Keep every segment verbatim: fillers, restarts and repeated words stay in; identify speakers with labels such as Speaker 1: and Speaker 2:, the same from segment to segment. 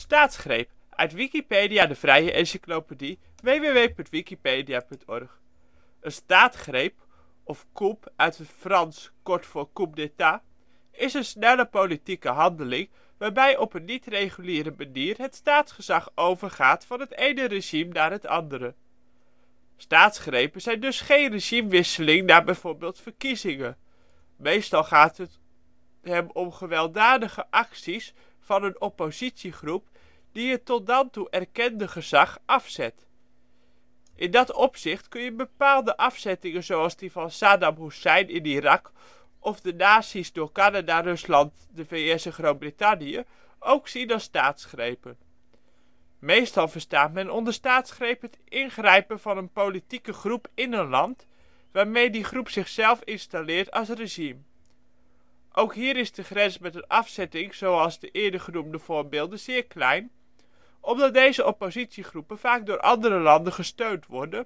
Speaker 1: Staatsgreep, uit Wikipedia, de vrije encyclopedie. w w w punt wikipedia punt org. Een staatsgreep, of coup uit het Frans kort voor coup d'état, is een snelle politieke handeling waarbij op een niet-reguliere manier het staatsgezag overgaat van het ene regime naar het andere. Staatsgrepen zijn dus geen regimewisseling na bijvoorbeeld verkiezingen. Meestal gaat het hem om gewelddadige acties van een oppositiegroep die het tot dan toe erkende gezag afzet. In dat opzicht kun je bepaalde afzettingen zoals die van Saddam Hoessein in Irak of de nazi 's door Canada, Rusland, de V S en Groot-Brittannië ook zien als staatsgrepen. Meestal verstaat men onder staatsgreep het ingrijpen van een politieke groep in een land, waarmee die groep zichzelf installeert als regime. Ook hier is de grens met een afzetting zoals de eerder genoemde voorbeelden zeer klein, omdat deze oppositiegroepen vaak door andere landen gesteund worden,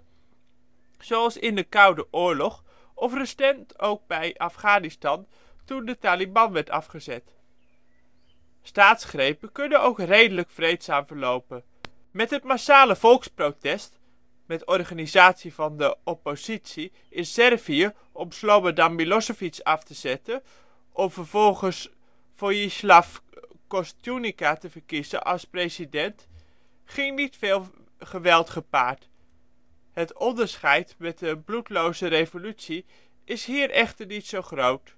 Speaker 1: zoals in de Koude Oorlog of recent ook bij Afghanistan toen de Taliban werd afgezet. Staatsgrepen kunnen ook redelijk vreedzaam verlopen. Met het massale volksprotest, met organisatie van de oppositie, in Servië om Slobodan Milošević af te zetten, om vervolgens Vojislav Koštunica te verkiezen als president, ging niet veel geweld gepaard. Het onderscheid met de bloedloze revolutie is hier echter niet zo groot.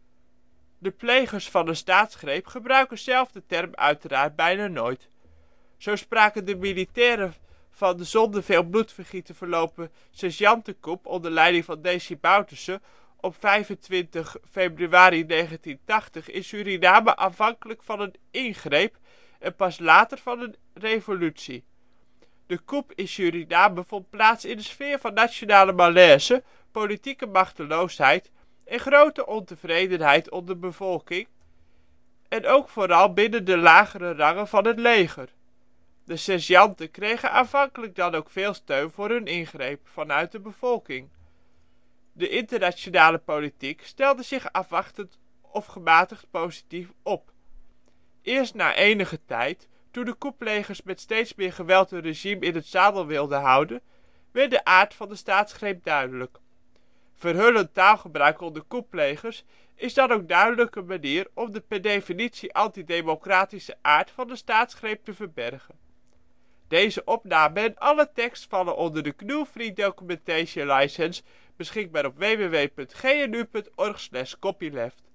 Speaker 1: De plegers van een staatsgreep gebruiken zelf de term uiteraard bijna nooit. Zo spraken de militairen van de zonder veel bloedvergieten verlopen sergeantencoup onder leiding van Desi Bouterse op vijfentwintig februari negentientachtig in Suriname aanvankelijk van een ingreep en pas later van een revolutie. De coup in Suriname vond plaats in een sfeer van nationale malaise, politieke machteloosheid en grote ontevredenheid onder de bevolking, en ook vooral binnen de lagere rangen van het leger. De sergeanten kregen aanvankelijk dan ook veel steun voor hun ingreep vanuit de bevolking. De internationale politiek stelde zich afwachtend of gematigd positief op. Eerst na enige tijd, toen de coupplegers met steeds meer geweld hun regime in het zadel wilden houden, werd de aard van de staatsgreep duidelijk. Verhullend taalgebruik onder coupplegers is dan ook duidelijk een manier om de per definitie antidemocratische aard van de staatsgreep te verbergen. Deze opname en alle tekst vallen onder de G N U Free Documentation License, beschikbaar op w w w punt g n u punt org slash copyleft.